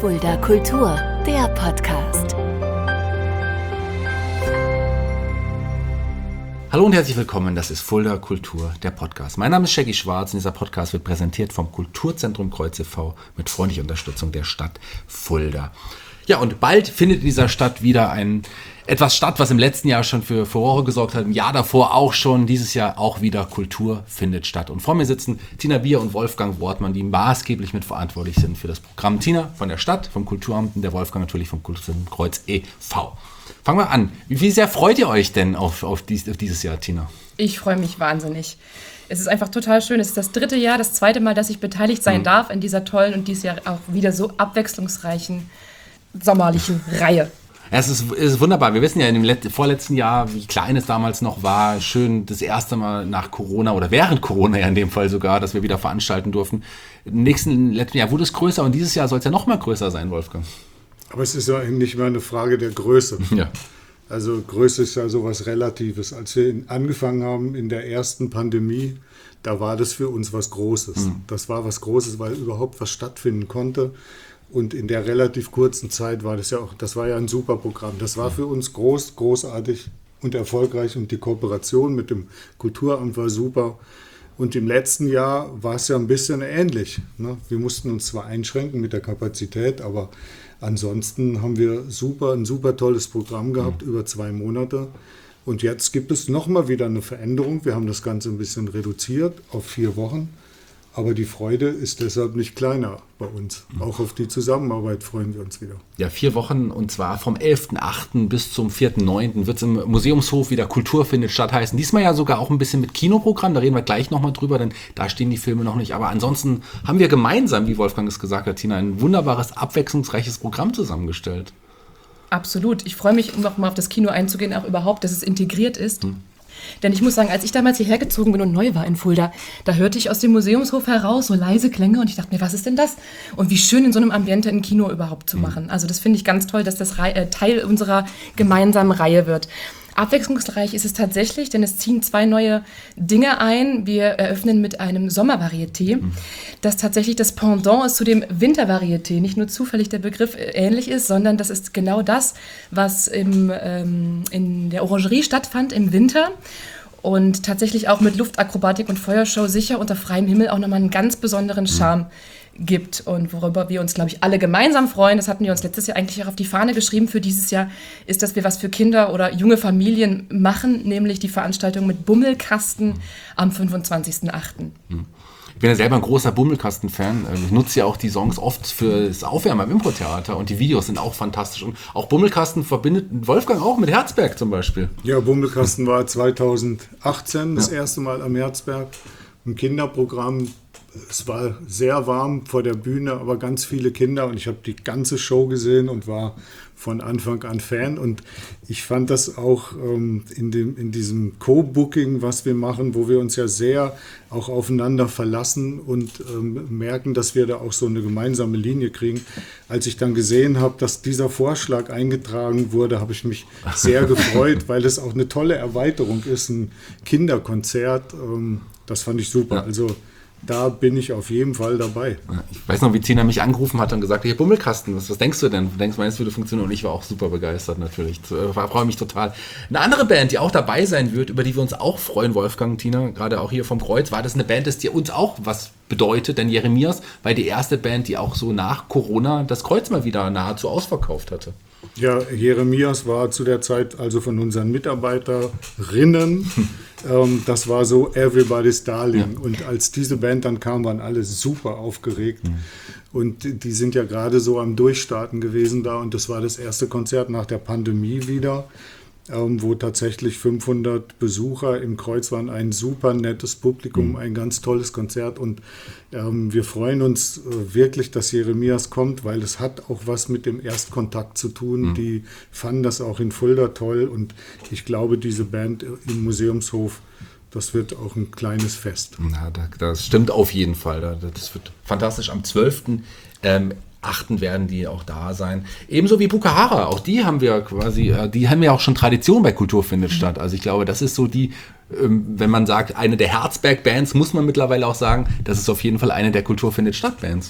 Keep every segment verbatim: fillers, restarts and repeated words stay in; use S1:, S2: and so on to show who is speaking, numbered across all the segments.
S1: Fulda Kultur, der Podcast.
S2: Hallo und herzlich willkommen, das ist Fulda Kultur, der Podcast. Mein Name ist Shaggy Schwarz und dieser Podcast wird präsentiert vom Kulturzentrum Kreuz e V mit freundlicher Unterstützung der Stadt Fulda. Ja, und bald findet in dieser Stadt wieder ein etwas statt, was im letzten Jahr schon für Furore gesorgt hat, im Jahr davor auch schon, dieses Jahr auch wieder Kultur findet statt. Und vor mir sitzen Tina Bier und Wolfgang Wortmann, die maßgeblich mitverantwortlich sind für das Programm. Tina von der Stadt, vom Kulturamt und der Wolfgang natürlich vom Kulturzentrum Kreuz e V. Fangen wir an. Wie sehr freut ihr euch denn auf, auf, dies, auf dieses Jahr, Tina?
S3: Ich freue mich wahnsinnig. Es ist einfach total schön. Es ist das dritte Jahr, das zweite Mal, dass ich beteiligt sein mhm. darf in dieser tollen und dieses Jahr auch wieder so abwechslungsreichen sommerlichen Reihe.
S2: Ja, es ist, es ist wunderbar. Wir wissen ja in dem Let- vorletzten Jahr, wie klein es damals noch war, schön das erste Mal nach Corona oder während Corona ja in dem Fall sogar, dass wir wieder veranstalten durften. Im nächsten letzten Jahr wurde es größer und dieses Jahr soll es ja noch mal größer sein, Wolfgang.
S4: Aber es ist ja nicht mehr eine Frage der Größe.
S2: Ja.
S4: Also Größe ist ja sowas Relatives. Als wir angefangen haben in der ersten Pandemie, da war das für uns was Großes. Mhm. Das war was Großes, weil überhaupt was stattfinden konnte. Und in der relativ kurzen Zeit war das ja auch, das war ja ein super Programm. Das war für uns groß, großartig und erfolgreich und die Kooperation mit dem Kulturamt war super. Und im letzten Jahr war es ja ein bisschen ähnlich, ne? Wir mussten uns zwar einschränken mit der Kapazität, aber ansonsten haben wir super, ein super tolles Programm gehabt mhm. über zwei Monate. Und jetzt gibt es nochmal wieder eine Veränderung. Wir haben das Ganze ein bisschen reduziert auf vier Wochen. Aber die Freude ist deshalb nicht kleiner bei uns. Auch auf die Zusammenarbeit freuen wir uns wieder.
S2: Ja, vier Wochen und zwar vom elften achten bis zum vierten neunten wird es im Museumshof wieder Kultur findet statt heißen. Diesmal ja sogar auch ein bisschen mit Kinoprogramm, da reden wir gleich nochmal drüber, denn da stehen die Filme noch nicht. Aber ansonsten haben wir gemeinsam, wie Wolfgang es gesagt hat, Tina, ein wunderbares, abwechslungsreiches Programm zusammengestellt.
S3: Absolut. Ich freue mich, um nochmal auf das Kino einzugehen, auch überhaupt, dass es integriert ist. Hm. Denn ich muss sagen, als ich damals hierher gezogen bin und neu war in Fulda, da hörte ich aus dem Museumshof heraus so leise Klänge und ich dachte mir, was ist denn das? Und wie schön in so einem Ambiente ein Kino überhaupt zu machen. Also das finde ich ganz toll, dass das Re- äh, Teil unserer gemeinsamen Reihe wird. Abwechslungsreich ist es tatsächlich, denn es ziehen zwei neue Dinge ein. Wir eröffnen mit einem Sommervarieté, mhm. das tatsächlich das Pendant ist zu dem Wintervarieté. Nicht nur zufällig der Begriff ähnlich ist, sondern das ist genau das, was im, ähm, in der Orangerie stattfand im Winter. Und tatsächlich auch mit Luftakrobatik und Feuershow sicher unter freiem Himmel auch nochmal einen ganz besonderen Charme mhm. gibt und worüber wir uns, glaube ich, alle gemeinsam freuen, das hatten wir uns letztes Jahr eigentlich auch auf die Fahne geschrieben für dieses Jahr, ist, dass wir was für Kinder oder junge Familien machen, nämlich die Veranstaltung mit Bummelkasten am fünfundzwanzigsten achten
S2: Ich bin ja selber ein großer Bummelkasten-Fan. Ich nutze ja auch die Songs oft für das Aufwärmen im Impro-Theater und die Videos sind auch fantastisch. Und auch Bummelkasten verbindet Wolfgang auch mit Herzberg zum Beispiel.
S4: Ja, Bummelkasten war zweitausendachtzehn das ja. erste Mal am Herzberg. Ein Kinderprogramm. Es war sehr warm vor der Bühne, aber ganz viele Kinder und ich habe die ganze Show gesehen und war von Anfang an Fan und ich fand das auch ähm, in, dem, in diesem Co-Booking, was wir machen, wo wir uns ja sehr auch aufeinander verlassen und ähm, merken, dass wir da auch so eine gemeinsame Linie kriegen. Als ich dann gesehen habe, dass dieser Vorschlag eingetragen wurde, habe ich mich sehr gefreut, weil es auch eine tolle Erweiterung ist, ein Kinderkonzert. Ähm, das fand ich super.
S2: Ja.
S4: Also da bin ich auf jeden Fall dabei.
S2: Ich weiß noch, wie Tina mich angerufen hat und gesagt hat, hier Bummelkasten, was, was denkst du denn? Du denkst, meinst, würde funktionieren? Und ich war auch super begeistert natürlich. Ich freue mich total. Eine andere Band, die auch dabei sein wird, über die wir uns auch freuen, Wolfgang, Tina, gerade auch hier vom Kreuz, war das eine Band, die uns auch was bedeutet, denn Jeremias war die erste Band, die auch so nach Corona das Kreuz mal wieder nahezu ausverkauft hatte.
S4: Ja, Jeremias war zu der Zeit also von unseren Mitarbeiterinnen, ähm, das war so Everybody's Darling. Ja. Und als diese Band dann kam, waren alle super aufgeregt. Mhm. Und die sind ja gerade so am Durchstarten gewesen da. Und das war das erste Konzert nach der Pandemie wieder, ähm, wo tatsächlich fünfhundert Besucher im Kreuz waren. Ein super nettes Publikum, mhm. ein ganz tolles Konzert. Und ähm, wir freuen uns äh, wirklich, dass Jeremias kommt, weil es hat auch was mit dem Erstkontakt zu tun. Mhm. Die fanden das auch in Fulda toll. Und ich glaube, diese Band im Museumshof, das wird auch ein kleines Fest.
S2: Na, das stimmt auf jeden Fall. Das wird fantastisch. Am zwölften Ähm, achten werden die auch da sein. Ebenso wie Bukahara, auch die haben wir quasi, die haben ja auch schon Tradition bei Kultur findet statt. Also ich glaube, das ist so die, wenn man sagt, eine der Herzberg-Bands, muss man mittlerweile auch sagen, das ist auf jeden Fall eine der Kultur findet statt-Bands.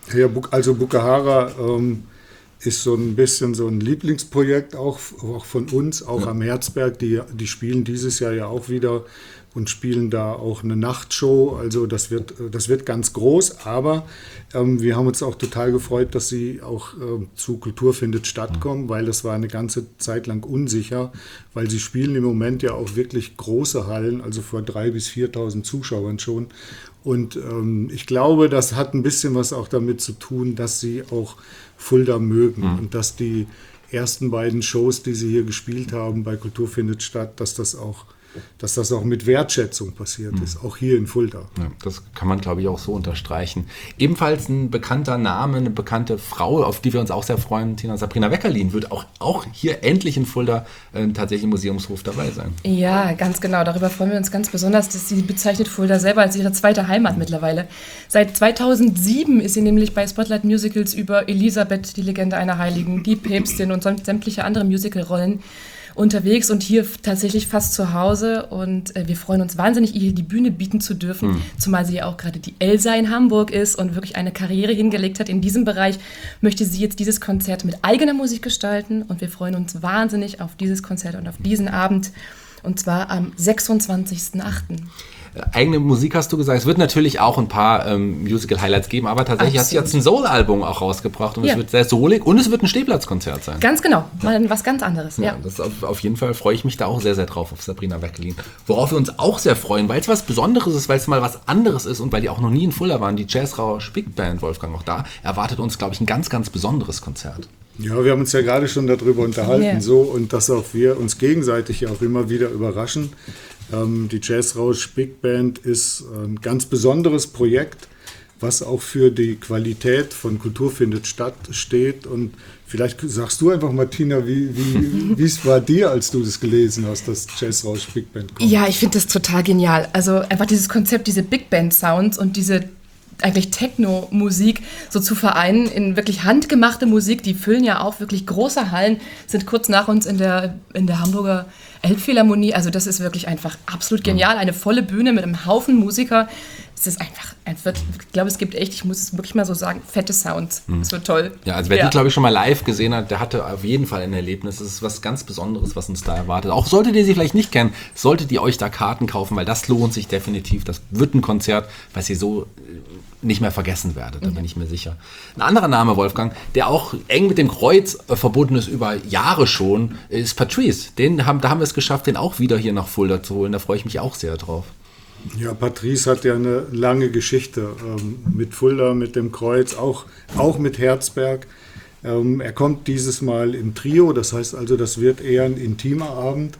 S4: Ja, also Bukahara ähm, ist so ein bisschen so ein Lieblingsprojekt auch, auch von uns, auch ja. am Herzberg. Die, die spielen dieses Jahr ja auch wieder und spielen da auch eine Nachtshow. Also das wird, das wird ganz groß, aber ähm, wir haben uns auch total gefreut, dass sie auch äh, zu Kultur findet statt kommen, weil das war eine ganze Zeit lang unsicher, weil sie spielen im Moment ja auch wirklich große Hallen, also vor dreitausend bis viertausend Zuschauern schon. Und ähm, ich glaube, das hat ein bisschen was auch damit zu tun, dass sie auch Fulda mögen mhm. und dass die ersten beiden Shows, die sie hier gespielt haben bei Kultur findet statt, dass das auch dass das auch mit Wertschätzung passiert mhm. ist, auch hier in Fulda.
S2: Ja, das kann man, glaube ich, auch so unterstreichen. Ebenfalls ein bekannter Name, eine bekannte Frau, auf die wir uns auch sehr freuen, Tina Sabrina Weckerlin, wird auch, auch hier endlich in Fulda äh, tatsächlich im Museumshof dabei sein.
S3: Ja, ganz genau. Darüber freuen wir uns ganz besonders, dass sie bezeichnet Fulda selber als ihre zweite Heimat mhm. mittlerweile. Seit zweitausendsieben ist sie nämlich bei Spotlight Musicals über Elisabeth, die Legende einer Heiligen, die Päpstin und sämtliche andere Musicalrollen unterwegs und hier tatsächlich fast zu Hause und äh, wir freuen uns wahnsinnig, ihr hier die Bühne bieten zu dürfen, mhm. zumal sie ja auch gerade die Elsa in Hamburg ist und wirklich eine Karriere hingelegt hat in diesem Bereich, möchte sie jetzt dieses Konzert mit eigener Musik gestalten und wir freuen uns wahnsinnig auf dieses Konzert und auf diesen Abend und zwar am sechsundzwanzigsten achten
S2: Eigene Musik hast du gesagt. Es wird natürlich auch ein paar ähm, Musical-Highlights geben, aber tatsächlich Absolut. Hast du jetzt ein Soul-Album auch rausgebracht und ja. es wird sehr soulig und es wird ein Stehplatzkonzert sein.
S3: Ganz genau, mal was ganz anderes. Ja,
S2: ja. Das auf, auf jeden Fall freue ich mich da auch sehr, sehr drauf auf Sabrina Weckerlin. Worauf wir uns auch sehr freuen, weil es was Besonderes ist, weil es mal was anderes ist und weil die auch noch nie in Fulda waren, die Jazzrausch Big Band, Wolfgang, auch da, erwartet uns, glaube ich, ein ganz, ganz besonderes Konzert.
S4: Ja, wir haben uns ja gerade schon darüber unterhalten yeah. so und dass auch wir uns gegenseitig auch immer wieder überraschen. Ähm, die Jazzrausch Big Band ist ein ganz besonderes Projekt, was auch für die Qualität von Kultur findet statt steht. Und vielleicht sagst du einfach, Martina, wie, wie, wie es war dir, als du das gelesen hast, dass Jazzrausch Big Band kommt?
S3: Ja, ich finde das total genial. Also einfach dieses Konzept, diese Big Band Sounds und diese eigentlich Techno-Musik so zu vereinen in wirklich handgemachte Musik, die füllen ja auch wirklich große Hallen, sind kurz nach uns in der, in der Hamburger Elbphilharmonie, also das ist wirklich einfach absolut genial, eine volle Bühne mit einem Haufen Musiker, es ist einfach, es wird, ich glaube, es gibt echt, ich muss es wirklich mal so sagen, fette Sounds, es mhm. wird toll.
S2: Ja, also wer ja. die, glaube ich, schon mal live gesehen hat, der hatte auf jeden Fall ein Erlebnis, es ist was ganz Besonderes, was uns da erwartet. Auch solltet ihr sie vielleicht nicht kennen, solltet ihr euch da Karten kaufen, weil das lohnt sich definitiv, das wird ein Konzert, was ihr so nicht mehr vergessen werdet, da bin ich mir sicher. Ein anderer Name, Wolfgang, der auch eng mit dem Kreuz äh, verbunden ist über Jahre schon, ist Patrice. Den haben, da haben wir es geschafft, den auch wieder hier nach Fulda zu holen. Da freue ich mich auch sehr drauf.
S4: Ja, Patrice hat ja eine lange Geschichte ähm, mit Fulda, mit dem Kreuz, auch, auch mit Herzberg. Ähm, er kommt dieses Mal im Trio, das heißt also, das wird eher ein intimer Abend.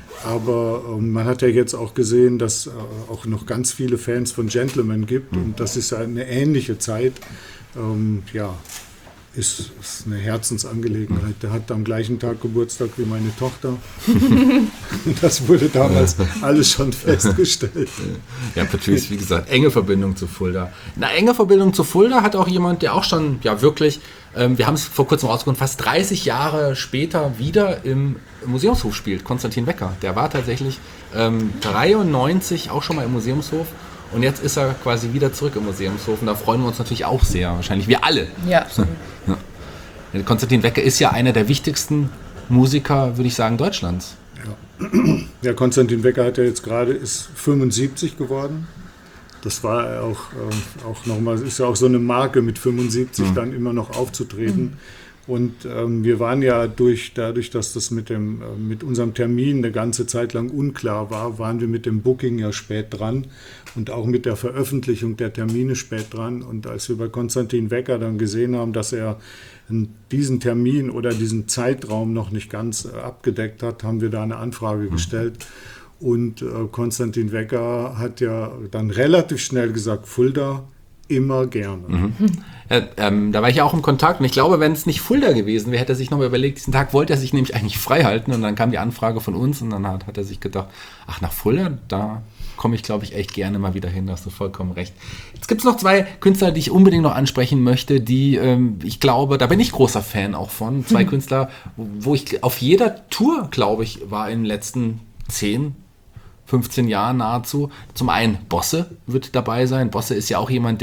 S4: Aber ähm, man hat ja jetzt auch gesehen, dass äh, auch noch ganz viele Fans von Gentleman gibt. Und das ist eine ähnliche Zeit. Ähm, ja, ist, ist eine Herzensangelegenheit. Der hat am gleichen Tag Geburtstag wie meine Tochter. Das wurde damals alles schon festgestellt.
S2: Ja, Patrice, wie gesagt, enge Verbindung zu Fulda. Eine enge Verbindung zu Fulda hat auch jemand, der auch schon, ja wirklich, ähm, wir haben es vor kurzem rausgefunden, fast dreißig Jahre später wieder im Museumshof spielt, Konstantin Wecker. Der war tatsächlich ähm, dreiundneunzig auch schon mal im Museumshof. Und jetzt ist er quasi wieder zurück im Museumshof und da freuen wir uns natürlich auch sehr, wahrscheinlich wir alle.
S3: Ja, absolut.
S2: Ja. Konstantin Wecker ist ja einer der wichtigsten Musiker, würde ich sagen, Deutschlands.
S4: Ja, ja, Konstantin Wecker hat ja jetzt gerade, ist fünfundsiebzig geworden. Das war auch, äh, auch nochmal, ist ja auch so eine Marke mit fünfundsiebzig mhm. dann immer noch aufzutreten. Mhm. Und ähm, wir waren ja durch, dadurch, dass das mit, dem, äh, mit unserem Termin eine ganze Zeit lang unklar war, waren wir mit dem Booking ja spät dran und auch mit der Veröffentlichung der Termine spät dran. Und als wir bei Konstantin Wecker dann gesehen haben, dass er diesen Termin oder diesen Zeitraum noch nicht ganz äh, abgedeckt hat, haben wir da eine Anfrage gestellt. Und äh, Konstantin Wecker hat ja dann relativ schnell gesagt, Fulda, immer gerne.
S2: Mhm. Ja, ähm, da war ich ja auch im Kontakt und ich glaube, wenn es nicht Fulda gewesen wäre, hätte er sich nochmal überlegt, diesen Tag wollte er sich nämlich eigentlich frei halten und dann kam die Anfrage von uns und dann hat, hat er sich gedacht, ach, nach Fulda, da komme ich, glaube ich, echt gerne mal wieder hin, da hast du vollkommen recht. Jetzt gibt es noch zwei Künstler, die ich unbedingt noch ansprechen möchte, die, ähm, ich glaube, da bin ich großer Fan auch von, zwei mhm. Künstler, wo ich auf jeder Tour, glaube ich, war in den letzten zehn, fünfzehn Jahren nahezu. Zum einen Bosse wird dabei sein. Bosse ist ja auch jemand, der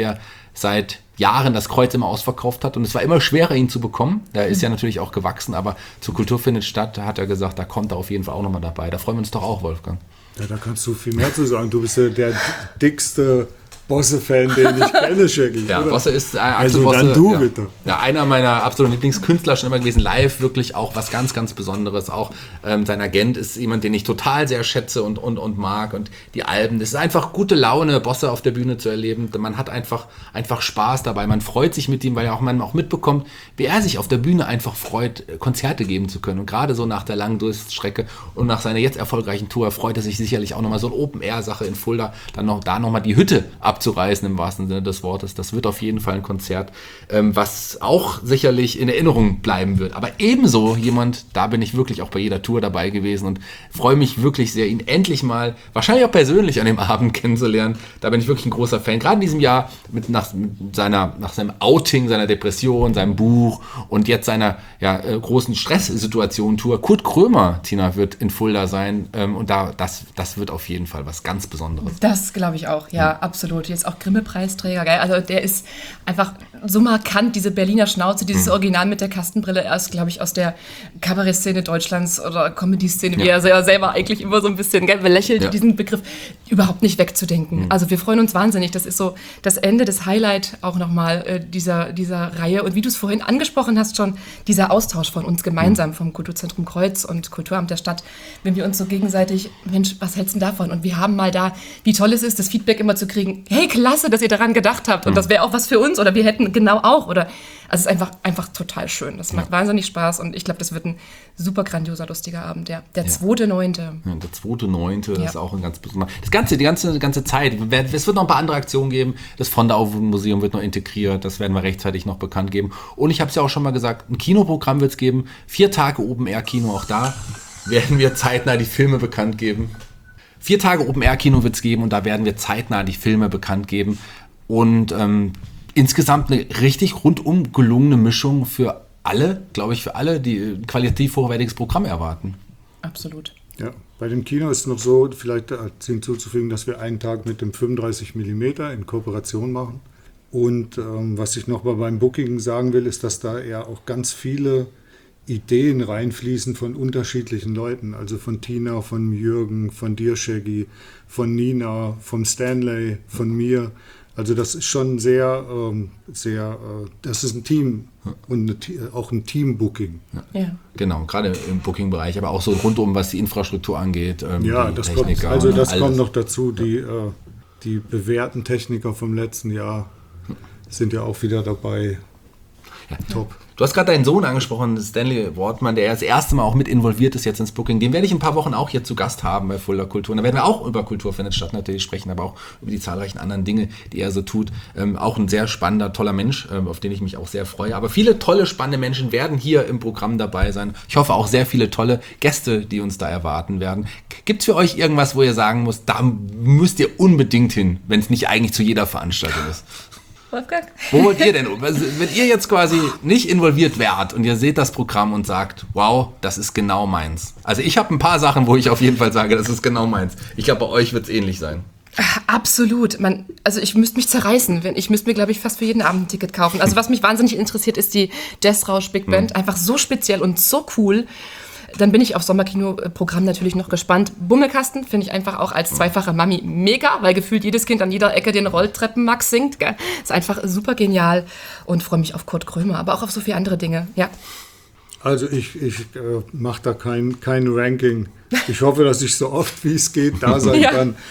S2: seit Jahren das Kreuz immer ausverkauft hat und es war immer schwerer, ihn zu bekommen. Da ist ja natürlich auch gewachsen, aber zur Kultur findet statt, da hat er gesagt, da kommt er auf jeden Fall auch nochmal dabei. Da freuen wir uns doch auch, Wolfgang.
S4: Ja, da kannst du viel mehr zu sagen. Du bist ja der dickste Bosse-Fan, den ich kenne, Shaggy.
S2: Ja,
S4: oder?
S2: Bosse ist äh,
S4: also
S2: Bosse,
S4: dann du
S2: ja.
S4: bitte.
S2: Ja, einer meiner absoluten Lieblingskünstler schon immer gewesen. Live wirklich auch was ganz, ganz Besonderes. Auch ähm, sein Agent ist jemand, den ich total sehr schätze und, und, und mag. Und die Alben, das ist einfach gute Laune, Bosse auf der Bühne zu erleben. Man hat einfach, einfach Spaß dabei. Man freut sich mit ihm, weil ja auch man auch mitbekommt, wie er sich auf der Bühne einfach freut, Konzerte geben zu können. Und gerade so nach der langen Durststrecke und nach seiner jetzt erfolgreichen Tour freut er sich sicherlich auch nochmal so eine Open-Air-Sache in Fulda, dann noch da nochmal die Hütte abzureißen im wahrsten Sinne des Wortes. Das wird auf jeden Fall ein Konzert, ähm, was auch sicherlich in Erinnerung bleiben wird. Aber ebenso jemand, da bin ich wirklich auch bei jeder Tour dabei gewesen und freue mich wirklich sehr, ihn endlich mal, wahrscheinlich auch persönlich an dem Abend kennenzulernen. Da bin ich wirklich ein großer Fan. Gerade in diesem Jahr mit, nach, mit seiner, nach seinem Outing, seiner Depression, seinem Buch und jetzt seiner ja, äh, großen Stresssituation-Tour. Kurt Krömer, Tina, wird in Fulda sein ähm, und da, das, das wird auf jeden Fall was ganz Besonderes.
S3: Das glaube ich auch, ja, mhm. absolut. Jetzt auch Grimme-Preisträger, geil. Also der ist einfach so markant, diese Berliner Schnauze, dieses mhm. Original mit der Kastenbrille, er ist, glaube ich, aus der Kabarettszene Deutschlands oder Comedy-Szene, ja. wie er ja selber eigentlich immer so ein bisschen gell, belächelt, ja. diesen Begriff überhaupt nicht wegzudenken. Mhm. Also wir freuen uns wahnsinnig. Das ist so das Ende, das Highlight auch nochmal äh, dieser, dieser Reihe. Und wie du es vorhin angesprochen hast schon, dieser Austausch von uns gemeinsam, mhm. vom Kulturzentrum Kreuz und Kulturamt der Stadt, wenn wir uns so gegenseitig, Mensch, was hältst du denn davon? Und wir haben mal da, wie toll es ist, das Feedback immer zu kriegen, hey, klasse, dass ihr daran gedacht habt und mhm. das wäre auch was für uns oder wir hätten genau auch oder, also es ist einfach, einfach total schön. Das macht ja. wahnsinnig Spaß und ich glaube, das wird ein super grandioser, lustiger Abend. Der, der
S2: ja.
S3: zweite neunte
S2: Ja, der zweite neunte
S3: Ja.
S2: ist auch ein ganz besonderer. Das ganze, die ganze, ganze Zeit. Es wird noch ein paar andere Aktionen geben. Das Fondau-Museum wird noch integriert. Das werden wir rechtzeitig noch bekannt geben. Und ich habe es ja auch schon mal gesagt, ein Kinoprogramm wird es geben. Vier Tage Open-Air-Kino. Auch da werden wir zeitnah die Filme bekannt geben. Vier Tage Open-Air-Kino wird es geben und da werden wir zeitnah die Filme bekannt geben. Und ähm, insgesamt eine richtig rundum gelungene Mischung für alle, glaube ich, für alle, die ein qualitativ hochwertiges Programm erwarten.
S3: Absolut.
S4: Ja, bei dem Kino ist es noch so, vielleicht hinzuzufügen, dass wir einen Tag mit dem fünfunddreißig Millimeter in Kooperation machen. Und ähm, was ich noch mal beim Booking sagen will, ist, dass da ja auch ganz viele Ideen reinfließen von unterschiedlichen Leuten. Also von Tina, von Jürgen, von dir, Shaggy, von Nina, vom Stanley, von mir. Also das ist schon sehr, ähm, sehr, äh, das ist ein Team und eine, auch ein Team-Booking.
S2: Ja. Ja. Genau, gerade im Booking-Bereich, aber auch so rundum, was die Infrastruktur angeht. Ähm,
S4: ja, das kommt, also das kommt noch dazu. Die, äh, die bewährten Techniker vom letzten Jahr sind ja auch wieder dabei.
S2: Ja. Top. Du hast gerade deinen Sohn angesprochen, Stanley Wortmann, der das erste Mal auch mit involviert ist jetzt ins Booking. Den werde ich in ein paar Wochen auch hier zu Gast haben bei Fulda Kultur. Und da werden wir auch über Kultur findet statt natürlich sprechen, aber auch über die zahlreichen anderen Dinge, die er so tut. Ähm, auch ein sehr spannender, toller Mensch, ähm, auf den ich mich auch sehr freue. Aber viele tolle, spannende Menschen werden hier im Programm dabei sein. Ich hoffe auch sehr viele tolle Gäste, die uns da erwarten werden. Gibt es für euch irgendwas, wo ihr sagen müsst, da müsst ihr unbedingt hin, wenn es nicht eigentlich zu jeder Veranstaltung ist?
S3: Wolfgang?
S2: Wo wollt ihr denn? Wenn ihr jetzt quasi nicht involviert wärt und ihr seht das Programm und sagt, wow, das ist genau meins. Also ich habe ein paar Sachen, wo ich auf jeden Fall sage, das ist genau meins. Ich glaube, bei euch wird es ähnlich sein.
S3: Absolut. Man, also ich müsste mich zerreißen. Wenn, ich müsste mir, glaube ich, fast für jeden Abend ein Ticket kaufen. Also was mich wahnsinnig interessiert, ist die Jazzrausch Big Band. Mhm. Einfach so speziell und so cool. Dann bin ich auf Sommerkino-Programm natürlich noch gespannt. Bummelkasten finde ich einfach auch als zweifache Mami mega, weil gefühlt jedes Kind an jeder Ecke den Rolltreppenmax singt. Gell? Ist einfach super genial und freue mich auf Kurt Krömer, aber auch auf so viele andere Dinge. Ja.
S4: Also ich, ich äh, mache da kein, kein Ranking. Ich hoffe, dass ich so oft wie es geht da sein ja. kann.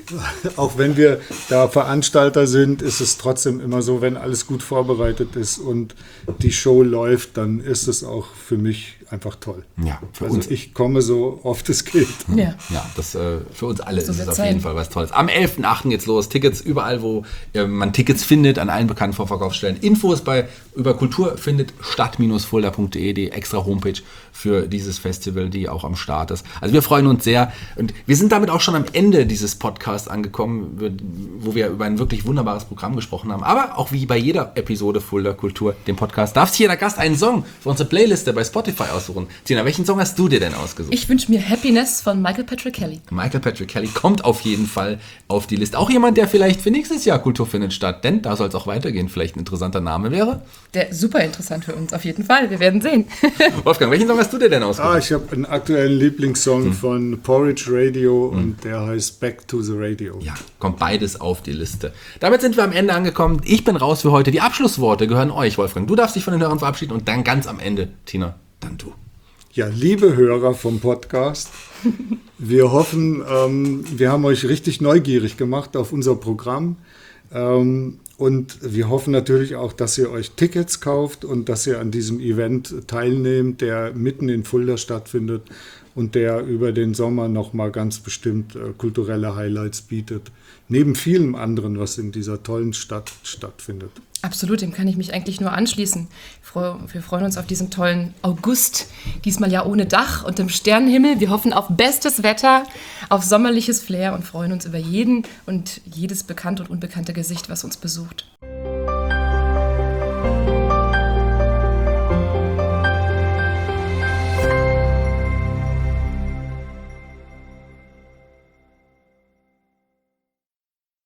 S4: Auch wenn wir da Veranstalter sind, ist es trotzdem immer so, wenn alles gut vorbereitet ist und die Show läuft, dann ist es auch für mich einfach toll.
S2: Ja, für
S4: also
S2: uns.
S4: Ich komme so oft es geht.
S3: Ja,
S2: ja das äh, für uns alle
S3: so
S2: ist es auf
S3: sein.
S2: jeden Fall was Tolles. Am elften achten geht's los. Tickets überall, wo äh, man Tickets findet, an allen bekannten Vorverkaufsstellen. Infos bei über Kultur findet stadt Bindestrich fulda Punkt de, die extra Homepage für dieses Festival, die auch am Start ist. Also wir freuen uns sehr. Und wir sind damit auch schon am Ende dieses Podcasts angekommen, wo wir über ein wirklich wunderbares Programm gesprochen haben. Aber auch wie bei jeder Episode Fulda Kultur, dem Podcast, darf sich jeder Gast einen Song für unsere Playliste bei Spotify aussuchen. Tina, welchen Song hast du dir denn ausgesucht?
S3: Ich wünsche mir Happiness von Michael Patrick Kelly.
S2: Michael Patrick Kelly kommt auf jeden Fall auf die Liste. Auch jemand, der vielleicht für nächstes Jahr Kultur findet statt, denn da soll es auch weitergehen. Vielleicht ein interessanter Name wäre.
S3: Der super interessant für uns, auf jeden Fall. Wir werden sehen.
S2: Wolfgang, welchen Song hast du dir denn ausgesucht?
S4: Ah, ich habe einen aktuellen Lieblingssong hm. von Porridge Radio hm. und der heißt Back to the Radio.
S2: Ja, kommt beides auf die Liste. Damit sind wir am Ende angekommen. Ich bin raus für heute. Die Abschlussworte gehören euch, Wolfgang. Du darfst dich von den Hörern verabschieden und dann ganz am Ende, Tina, dann du.
S4: Ja, liebe Hörer vom Podcast, wir hoffen, ähm, wir haben euch richtig neugierig gemacht auf unser Programm. Ähm, und wir hoffen natürlich auch, dass ihr euch Tickets kauft und dass ihr an diesem Event teilnehmt, der mitten in Fulda stattfindet und der über den Sommer nochmal ganz bestimmt äh, kulturelle Highlights bietet. Neben vielem anderen, was in dieser tollen Stadt stattfindet.
S3: Absolut, dem kann ich mich eigentlich nur anschließen. Wir freuen uns auf diesen tollen August, diesmal ja ohne Dach und im Sternenhimmel. Wir hoffen auf bestes Wetter, auf sommerliches Flair und freuen uns über jeden und jedes bekannte und unbekannte Gesicht, was uns besucht.